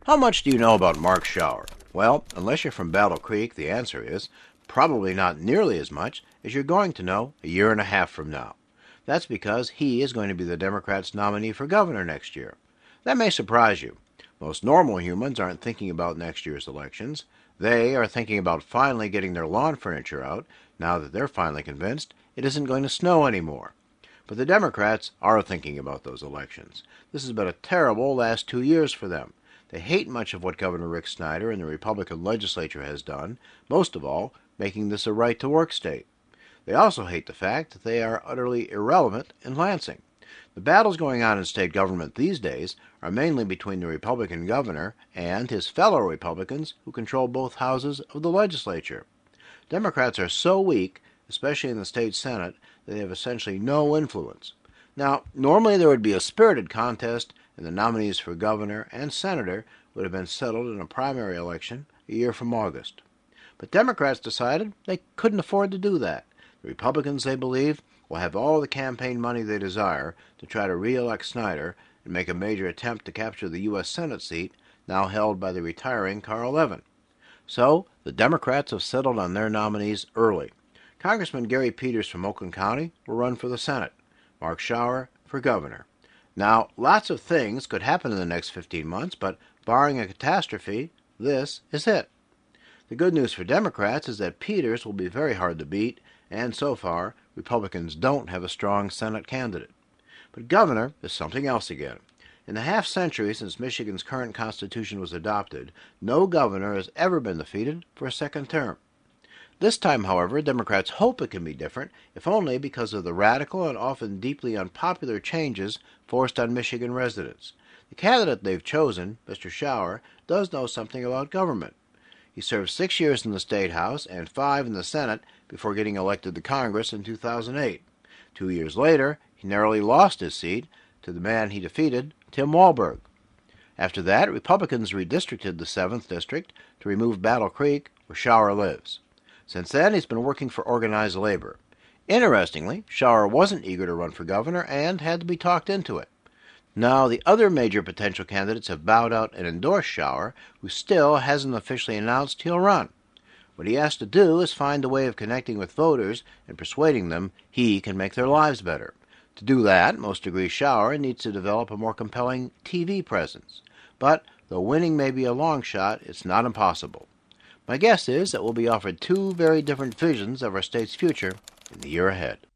How much do you know about Mark Schauer? Well, unless you're from Battle Creek, the answer is probably not nearly as much as you're going to know a year and a half from now. That's because he is going to be the Democrats' nominee for governor next year. That may surprise you. Most normal humans aren't thinking about next year's elections. They are thinking about finally getting their lawn furniture out now that they're finally convinced it isn't going to snow anymore. But the Democrats are thinking about those elections. This has been a terrible last 2 years for them. They hate much of what Governor Rick Snyder and the Republican legislature has done, most of all, making this a right-to-work state. They also hate the fact that they are utterly irrelevant in Lansing. The battles going on in state government these days are mainly between the Republican governor and his fellow Republicans who control both houses of the legislature. Democrats are so weak, especially in the state Senate, that they have essentially no influence. Now, normally there would be a spirited contest, and the nominees for governor and senator would have been settled in a primary election a year from August. But Democrats decided they couldn't afford to do that. The Republicans, they believe, will have all the campaign money they desire to try to re-elect Snyder and make a major attempt to capture the U.S. Senate seat now held by the retiring Carl Levin. So, the Democrats have settled on their nominees early. Congressman Gary Peters from Oakland County will run for the Senate. Mark Schauer for governor. Now, lots of things could happen in the next 15 months, but barring a catastrophe, this is it. The good news for Democrats is that Peters will be very hard to beat, and so far, Republicans don't have a strong Senate candidate. But governor is something else again. In the half-century since Michigan's current constitution was adopted, no governor has ever been defeated for a second term. This time, however, Democrats hope it can be different, if only because of the radical and often deeply unpopular changes forced on Michigan residents. The candidate they've chosen, Mr. Schauer, does know something about government. He served 6 years in the State House and 5 in the Senate before getting elected to Congress in 2008. 2 years later, he narrowly lost his seat to the man he defeated, Tim Walberg. After that, Republicans redistricted the 7th District to remove Battle Creek, where Schauer lives. Since then, he's been working for organized labor. Interestingly, Schauer wasn't eager to run for governor and had to be talked into it. Now, the other major potential candidates have bowed out and endorsed Schauer, who still hasn't officially announced he'll run. What he has to do is find a way of connecting with voters and persuading them he can make their lives better. To do that, most agree Schauer needs to develop a more compelling TV presence. But, though winning may be a long shot, it's not impossible. My guess is that we'll be offered two very different visions of our state's future in the year ahead.